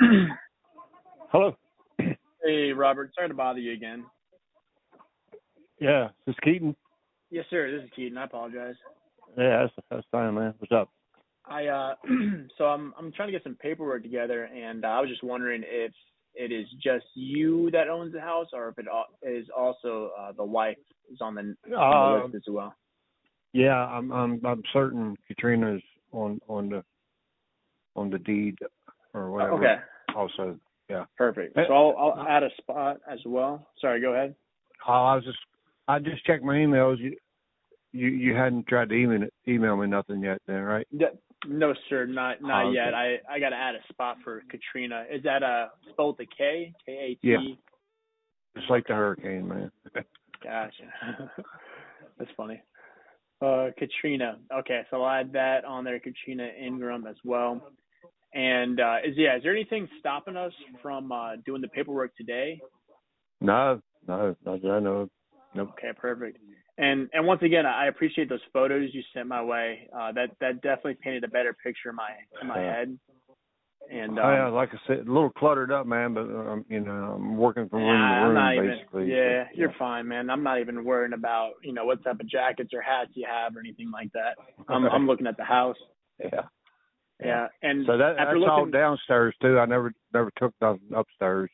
Hello. Hey, Robert. Sorry to bother you again. Yeah, this is Keaton. Yes, sir. This is Keaton. I apologize. Yeah, that's fine, man. What's up? So I'm trying to get some paperwork together, and I was just wondering if it is just you that owns the house, or if it is also the wife is on the list as well. Yeah, I'm certain Katrina's on the deed or whatever. Okay. Also, yeah. Perfect. So I'll add a spot as well. Sorry, go ahead. I just checked my emails. You hadn't tried to email me nothing yet, then, right? No, sir, not okay. yet. I got to add a spot for Katrina. Is that spelled with a K? K-A-T? Yeah. It's like the hurricane, man. Gotcha. That's funny. Katrina. Okay, so I'll add that on there, Katrina Ingram as well. And is there anything stopping us from doing the paperwork today? No, not that I know of. Nope. Okay, perfect. And once again, I appreciate those photos you sent my way. That definitely painted a better picture in my head. And yeah, like I said, a little cluttered up, man. But I'm working from room to room, basically. Yeah, you're fine, man. I'm not even worrying about what type of jackets or hats you have or anything like that. I'm looking at the house. Yeah. And so that's all downstairs too. I never took nothing upstairs.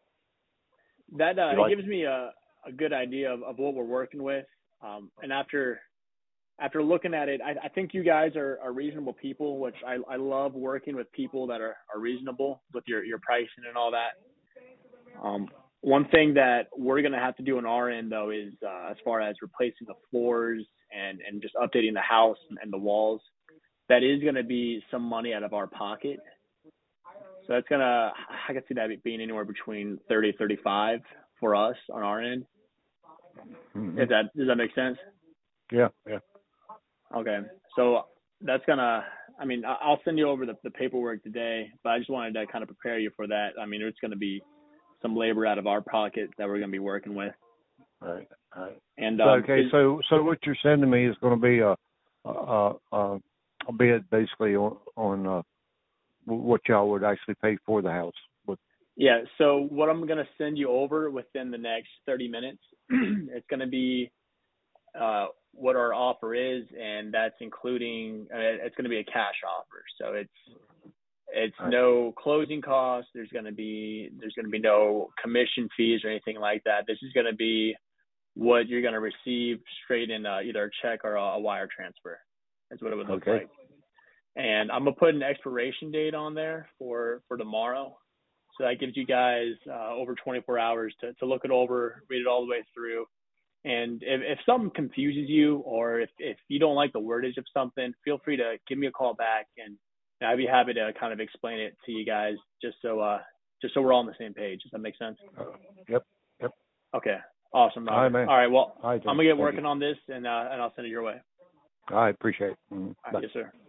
That it gives me a good idea of what we're working with. And after looking at it, I think you guys are reasonable people, which I love working with people that are reasonable with your pricing and all that. One thing that we're going to have to do on our end, though, is as far as replacing the floors and just updating the house and the walls, that is going to be some money out of our pocket. So I can see that being anywhere between 30 to 35 for us on our end. Mm-hmm. Does that make sense? Yeah. Okay. So that's I'll send you over the paperwork today, but I just wanted to kind of prepare you for that. I mean, it's going to be some labor out of our pocket that we're going to be working with. All right. And so what you're sending me is going to be a bid basically on what y'all would actually pay for the house. Yeah. So what I'm going to send you over within the next 30 minutes, it's going to be what our offer is, and that's including it's going to be a cash offer. So it's no closing costs. There's going to be no commission fees or anything like that. This is going to be what you're going to receive straight in either a check or a wire transfer. That's what it would look like. And I'm going to put an expiration date on there for tomorrow. So that gives you guys over 24 hours to look it over, read it all the way through. And if something confuses you, or if you don't like the wordage of something, feel free to give me a call back, and I'd be happy to kind of explain it to you guys, just so we're all on the same page. Does that make sense? Yep. Okay. Awesome, Robert. All right, man. All right. Well, all right, I'm gonna get working on this, and I'll send it your way. I appreciate it. All right, yes, sir.